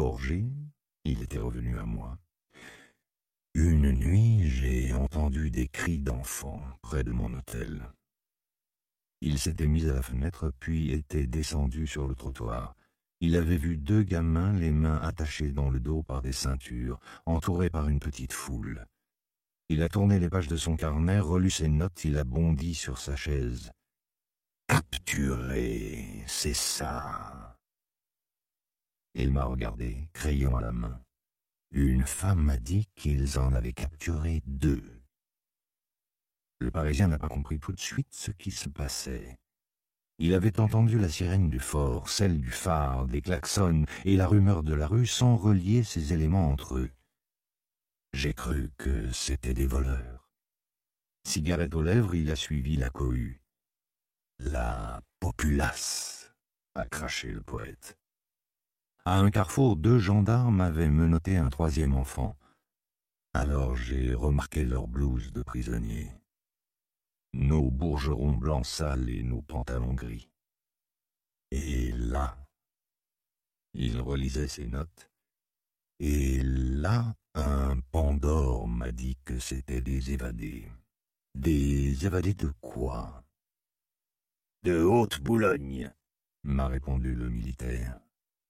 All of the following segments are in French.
gorgées, il était revenu à moi. Une nuit, j'ai entendu des cris d'enfants près de mon hôtel. Il s'était mis à la fenêtre, puis était descendu sur le trottoir. Il avait vu 2 gamins, les mains attachées dans le dos par des ceintures, entourés par une petite foule. Il a tourné les pages de son carnet, relu ses notes, il a bondi sur sa chaise. « Capturé, c'est ça !» Il m'a regardé, crayon à la main. Une femme m'a dit qu'ils en avaient capturé 2. Le Parisien n'a pas compris tout de suite ce qui se passait. Il avait entendu la sirène du fort, celle du phare, des klaxons et la rumeur de la rue sans relier ces éléments entre eux. J'ai cru que c'était des voleurs. Cigarette aux lèvres, il a suivi la cohue. « La populace !» a craché le poète. À un carrefour, 2 gendarmes avaient menotté un 3e enfant. Alors j'ai remarqué leur blouse de prisonniers. Nos bourgerons blancs sales et nos pantalons gris. Et là, il relisait ses notes, et là, un Pandore m'a dit que c'était des évadés. Des évadés de quoi? De Haute-Boulogne, m'a répondu le militaire.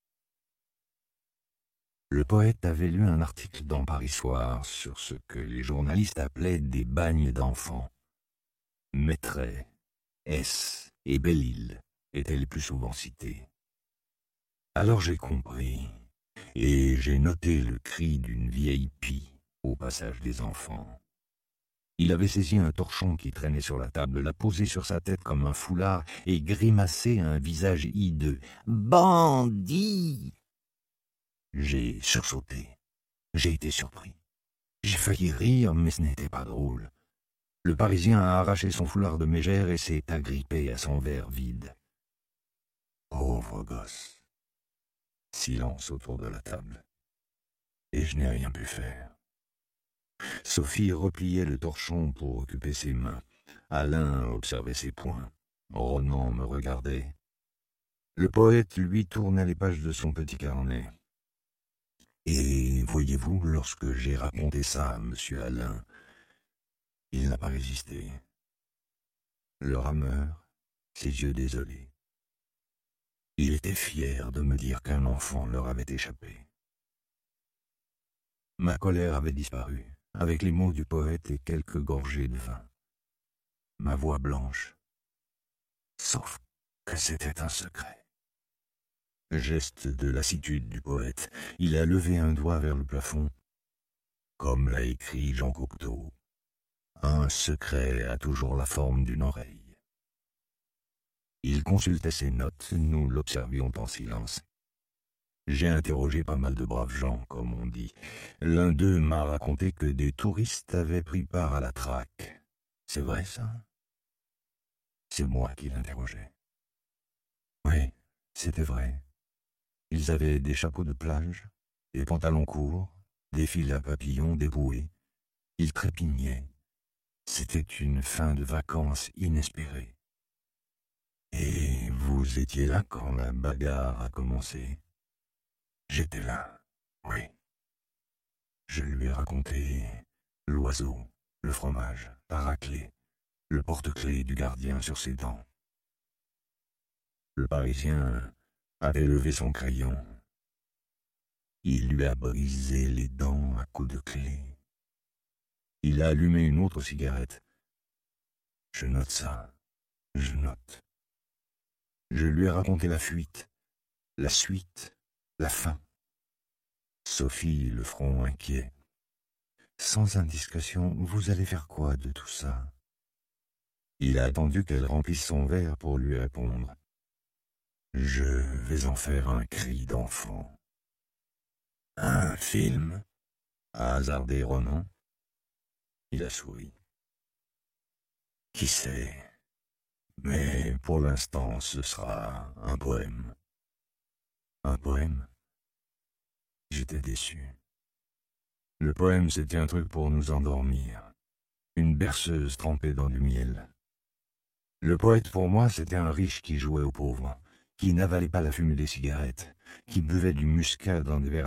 Le poète avait lu un article dans Paris Soir sur ce que les journalistes appelaient des bagnes d'enfants. Mettray, S et Belle-Île étaient les plus souvent cités. Alors j'ai compris, et j'ai noté le cri d'une vieille pie au passage des enfants. Il avait saisi un torchon qui traînait sur la table, l'a posé sur sa tête comme un foulard et grimacé un visage hideux. « Bandit !» J'ai sursauté. J'ai été surpris. J'ai failli rire, mais ce n'était pas drôle. Le Parisien a arraché son foulard de mégère et s'est agrippé à son verre vide. Pauvre gosse. Silence autour de la table. Et je n'ai rien pu faire. Sophie repliait le torchon pour occuper ses mains. Alain observait ses poings. Ronan me regardait. Le poète, lui, tournait les pages de son petit carnet. Et voyez-vous, lorsque j'ai raconté ça à M. Alain, il n'a pas résisté. Le rameur, ses yeux désolés. Il était fier de me dire qu'un enfant leur avait échappé. Ma colère avait disparu, avec les mots du poète et quelques gorgées de vin. Ma voix blanche. Sauf que c'était un secret. Geste de lassitude du poète, il a levé un doigt vers le plafond. Comme l'a écrit Jean Cocteau, un secret a toujours la forme d'une oreille. Il consultait ses notes, nous l'observions en silence. J'ai interrogé pas mal de braves gens, comme on dit. L'un d'eux m'a raconté que des touristes avaient pris part à la traque. C'est vrai, ça? C'est moi qui l'interrogeais. Oui, c'était vrai. Ils avaient des chapeaux de plage, des pantalons courts, des fils à papillons, des bouées. Ils trépignaient. C'était une fin de vacances inespérée. Et vous étiez là quand la bagarre a commencé? J'étais là, oui. Je lui ai raconté l'oiseau, le fromage, la raclée, le porte-clés du gardien sur ses dents. Le Parisien avait levé son crayon. Il lui a brisé les dents à coups de clé. Il a allumé une autre cigarette. Je note ça, je note. Je lui ai raconté la fuite, la suite, la fin. Sophie, le front inquiet. Sans indiscrétion, vous allez faire quoi de tout ça? Il a attendu qu'elle remplisse son verre pour lui répondre. Je vais en faire un cri d'enfant. Un film? A hasardé Ronan. Il a souri. Qui sait? Mais pour l'instant, ce sera un poème. Un poème? J'étais déçu. Le poème, c'était un truc pour nous endormir. Une berceuse trempée dans du miel. Le poète, pour moi, c'était un riche qui jouait aux pauvres, qui n'avalait pas la fumée des cigarettes, qui buvait du muscat dans des verres